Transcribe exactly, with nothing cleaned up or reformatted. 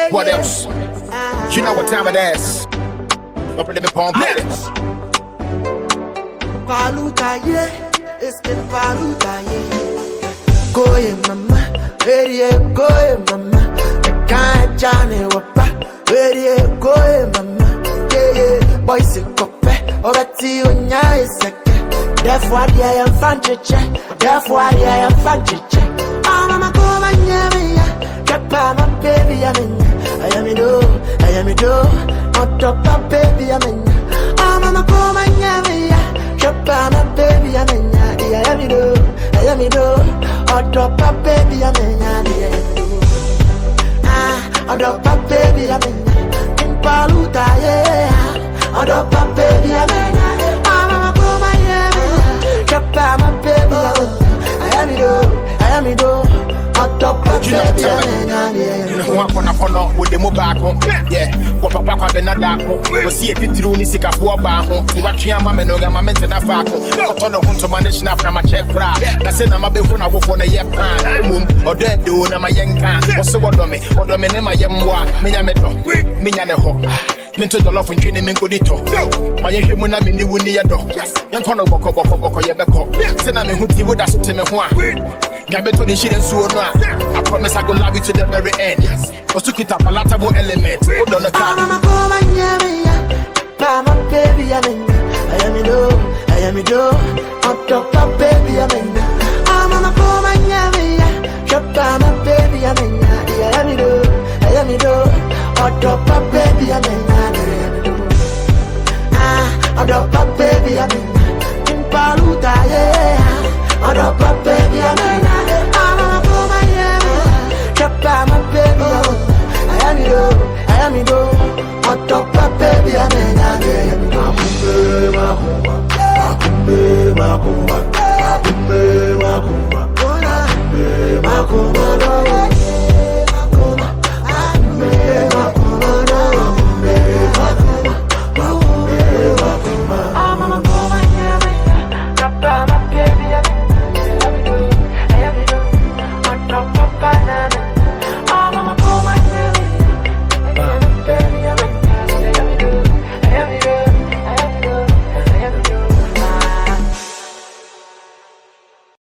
What else? You know what time it is. Up in the palm minutes. Paluta, yeah, it's been Paluta, yeah. Go in mama, ready, go in mama. I can't Johnny Wapa, ready, go in mama. Yeah, yeah, boys in Cope, already on your second. Therefore, I am fancy, therefore, I am fancy. Mama, come on, yeah, Japa, my baby, I'm in. I am in, I am in, on top of baby, I'm in. Mama, come on, yeah, Japa, my baby, I'm in. I am in, I am in, on top of baby, I'm in. Ah, on top of baby, I'm in. In Paluta, yeah, on top of baby, I'm in. Mama, come on, yeah, Japa, my baby, I'm in. I am in, I am in. You know what time it is. You know who I'm gonna follow with the mobile home. Yeah, what papa can be not that home. But see if it's true, Nisika for bar home. To watch your mama no gamma mention a fact. Not on the home to manage now from a check fry. That's it, I'm a bit when I work on a yep pan. Or dead do, I'm a young can. What's the word on me? Or the men in my young one. Minameto, Minaneho. Into the love and training in Godito. My young woman, I'm in the Winnie dog. Young Cono Boko Boko Boko Yabeko. Send me who would ask to me. Gabeto the shit and so on. I promise I go love you to the very end. But took it up a lot of element. Hold on the car. Mama, come on, yeah, Mama, baby, I'm in. I am in, I am in, on top of baby, I'm in. Mama, come on, yeah, Mama, baby, I'm in. I am in, I am in, on top of baby, I'm in. Ah, on top of baby, I'm in. In Paluta, yeah, on top of baby, I'm in. Mama, come on, yeah, Mama, baby, I'm in. I am in, I am in, on top of baby, I'm in. Makumbe, makumba, makumbe, makumba, makumbe, makumba.